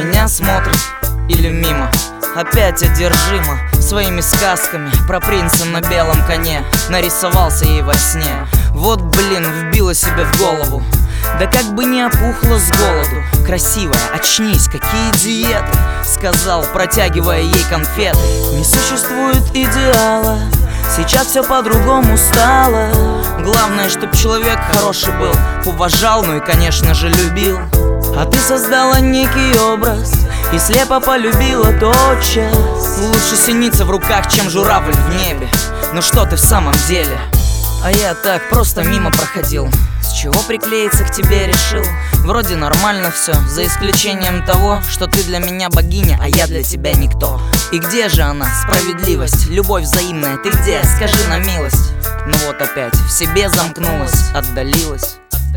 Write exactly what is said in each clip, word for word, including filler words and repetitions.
меня смотрит или мимо. Опять одержима своими сказками про принца на белом коне. Нарисовался ей во сне. Вот, блин, вбила себе в голову. Да как бы не опухла с голоду. Красивая, очнись, какие диеты, сказал, протягивая ей конфеты. Не существует идеала, сейчас все по-другому стало. Главное, чтоб человек хороший был, уважал, ну и, конечно же, любил. А ты создала некий образ и слепо полюбила тотчас. Лучше синица в руках, чем журавль в небе. Ну что ты в самом деле? А я так просто мимо проходил. С чего приклеиться к тебе решил? Вроде нормально все, за исключением того, что ты для меня богиня, а я для тебя никто. И где же она, справедливость, любовь взаимная, ты где? Скажи на милость. Ну вот опять в себе замкнулась, отдалилась.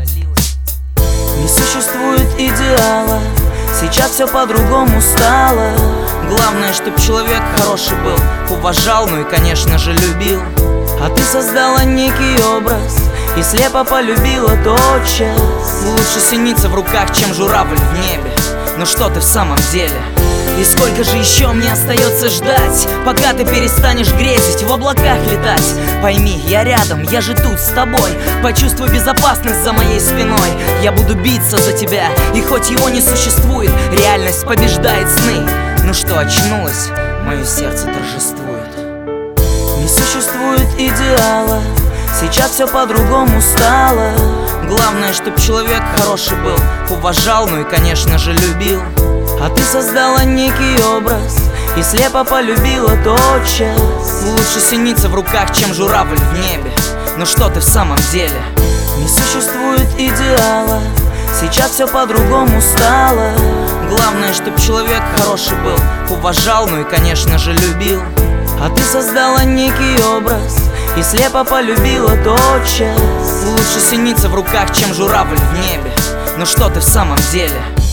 Не существует идеала, сейчас все по-другому стало. Главное, чтоб человек хороший был, уважал, ну и, конечно же, любил. А ты создала некий образ и слепо полюбила тотчас. Лучше синица в руках, чем журавль в небе. Ну что ты в самом деле? И сколько же еще мне остается ждать, пока ты перестанешь грезить, в облаках летать? Пойми, я рядом, я же тут с тобой. Почувствуй безопасность за моей спиной. Я буду биться за тебя, и хоть его не существует, реальность побеждает сны. Ну что, очнулась? Мое сердце торжествует. Не существует идеала, сейчас все по-другому стало. Главное, чтоб человек хороший был, уважал, ну и, конечно же, любил. А ты создала некий образ и слепо полюбила тотчас. Лучше синица в руках, чем журавль в небе. Ну что ты в самом деле? Не существует идеала, сейчас все по-другому стало. Главное, чтоб человек хороший был, уважал, ну и, конечно же, любил. А ты создала некий образ и слепо полюбила тотчас. Лучше синица в руках, чем журавль в небе. Ну что ты в самом деле?